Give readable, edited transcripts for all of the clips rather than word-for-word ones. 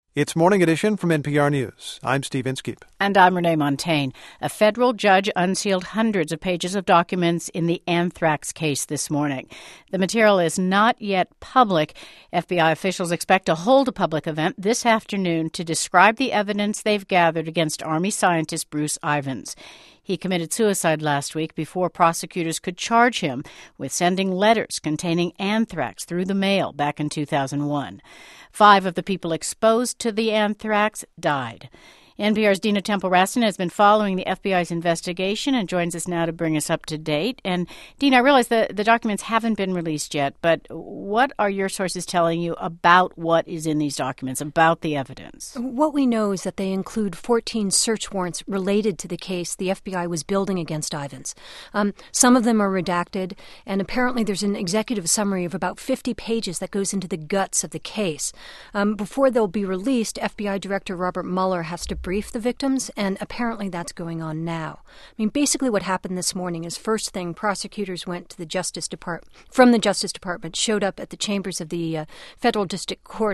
It's Morning Edition from NPR News. I'm Steve Inskeep. And I'm Renee Montagne. A federal judge unsealed hundreds of pages of documents in the anthrax case this morning. The material is not yet public. FBI officials expect to hold a public event this afternoon to describe the evidence they've gathered against Army scientist Bruce Ivins. He committed suicide last week before prosecutors could charge him with sending letters containing anthrax through the mail back in 2001. 5 of the people exposed to the anthrax died. NPR's Dina Temple-Raston has been following the FBI's investigation and joins us now to bring us up to date. And, Dina, I realize the documents haven't been released yet, but what are your sources telling you about what is in these documents, about the evidence? What we know is that they include 14 search warrants related to the case the FBI was building against Ivins. Some of them are redacted, and apparently there's an executive summary of about 50 pages that goes into the guts of the case. Before they'll be released, FBI Director Robert Mueller has to brief the victims, and apparently that's going on now. I mean, basically what happened this morning is, first thing, prosecutors went to the Justice Department, showed up at the chambers of the Federal District Court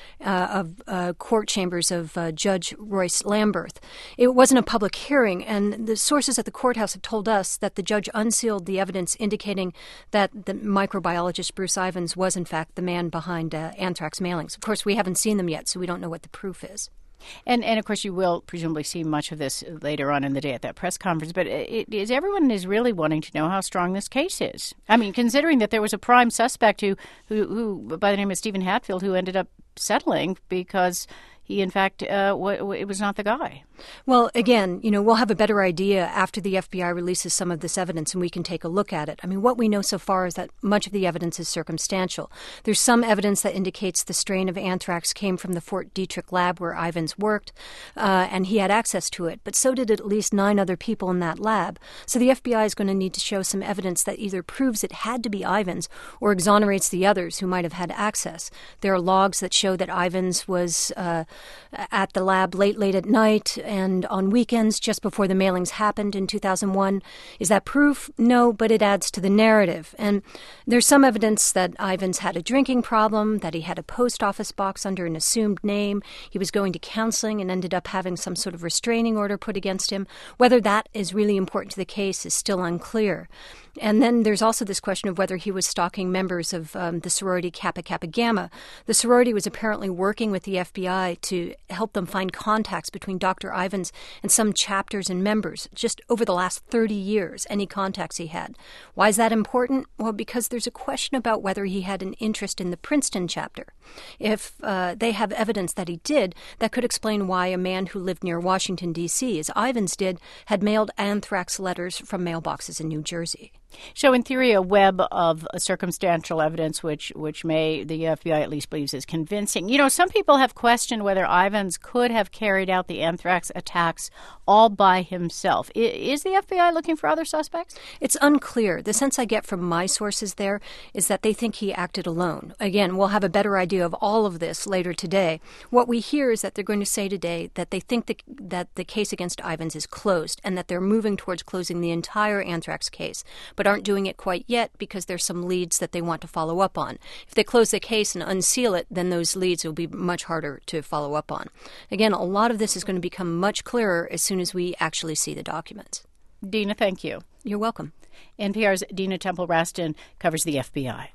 court chambers of Judge Royce Lamberth. It wasn't a public hearing, and the sources at the courthouse have told us that the judge unsealed the evidence indicating that the microbiologist Bruce Ivins was, in fact, the man behind anthrax mailings. Of course, we haven't seen them yet, so we don't know what the proof is. And of course, you will presumably see much of this later on in the day at that press conference. But everyone is really wanting to know how strong this case is. I mean, considering that there was a prime suspect who by the name of Stephen Hatfield, who ended up settling because he, in fact, it was not the guy. Well, again, we'll have a better idea after the FBI releases some of this evidence and we can take a look at it. I mean, what we know so far is that much of the evidence is circumstantial. There's some evidence that indicates the strain of anthrax came from the Fort Detrick lab where Ivins worked, and he had access to it. But so did at least 9 other people in that lab. So the FBI is going to need to show some evidence that either proves it had to be Ivins or exonerates the others who might have had access. There are logs that show that Ivins was at the lab late at night and on weekends just before the mailings happened in 2001. Is that proof? No, but it adds to the narrative. And there's some evidence that Ivins had a drinking problem, that he had a post office box under an assumed name. He was going to counseling and ended up having some sort of restraining order put against him. Whether that is really important to the case is still unclear. And then there's also this question of whether he was stalking members of the sorority Kappa Kappa Gamma. The sorority was apparently working with the FBI to help them find contacts between Dr. Ivins and some chapters and members just over the last 30 years, any contacts he had. Why is that important? Well, because there's a question about whether he had an interest in the Princeton chapter. If they have evidence that he did, that could explain why a man who lived near Washington, D.C., as Ivins did, had mailed anthrax letters from mailboxes in New Jersey. So, in theory, a web of circumstantial evidence, which the FBI at least believes is convincing. Some people have questioned whether Ivins could have carried out the anthrax attacks all by himself. Is the FBI looking for other suspects? It's unclear. The sense I get from my sources there is that they think he acted alone. Again, we'll have a better idea of all of this later today. What we hear is that they're going to say today that they think that the case against Ivins is closed and that they're moving towards closing the entire anthrax case, but aren't doing it quite yet because there's some leads that they want to follow up on. If they close the case and unseal it, then those leads will be much harder to follow up on. Again, a lot of this is going to become much clearer as soon as we actually see the documents. Dina, thank you. You're welcome. NPR's Dina Temple-Raston covers the FBI.